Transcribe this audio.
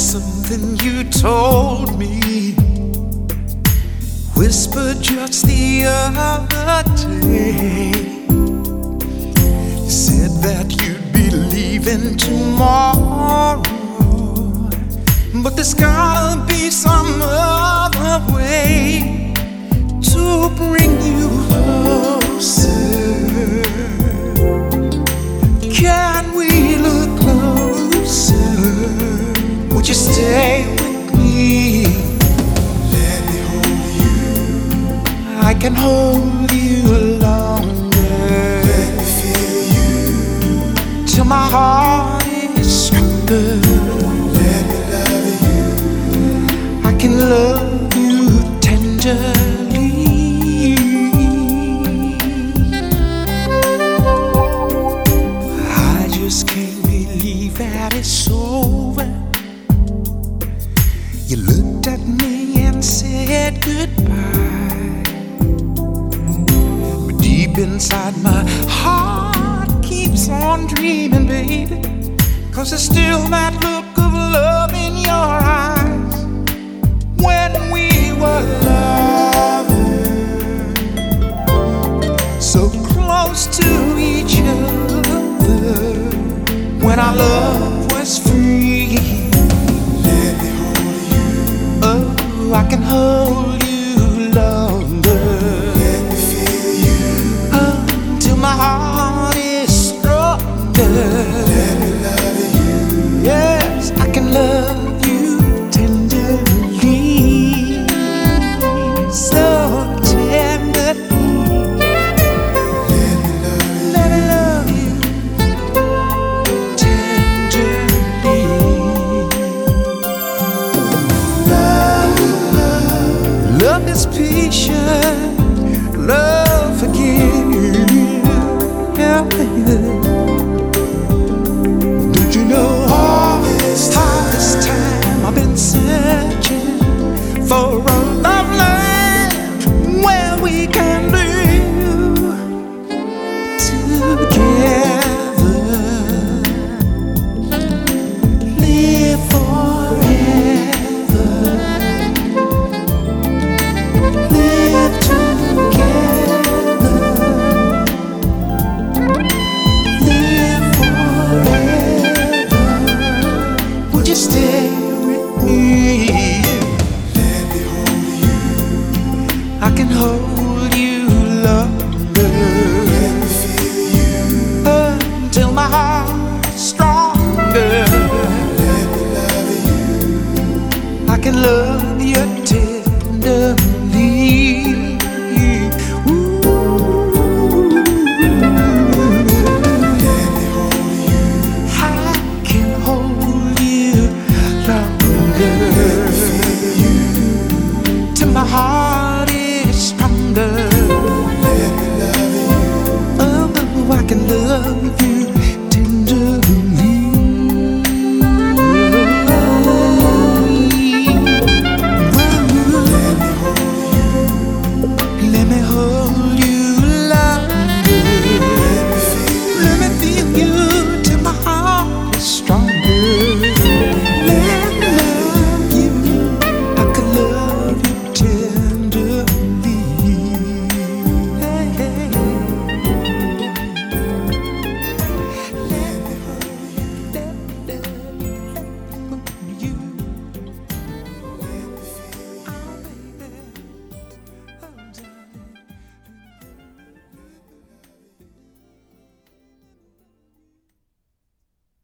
something you told me, whispered just the other day. You said that you'd be leaving tomorrow, but there's gotta be some other way to bring you closer. Can we look closer? Would you stay with me? Let me hold you. I can hold you longer. Let me feel you till my heart is stronger. Let me love you. I can love you tenderly. I just can't believe that it's over. You looked at me and said goodbye, but deep inside my heart keeps on dreaming, baby, 'cause there's still that look of love in your eyes when we were lovers, so close to each other, when our love was free. Let me hold you. Oh, I can hold you longer. Let me feel you until my heart is stronger. Let me love you. Yes, I can love you tenderly, so tenderly. Let me love you. Let me love you tenderly. Love is patient, love forgives. Don't you know all this time I've been searching for a love land where we can live together, live forever, live together, live forever. Would you stay with me? Let me hold you. I can hold you longer. Let me feel you. Until my heart's stronger. Let me love you. I can love you tenderly. Ooh. Let me hold you. I can hold you longer. Let me feel you Till my heart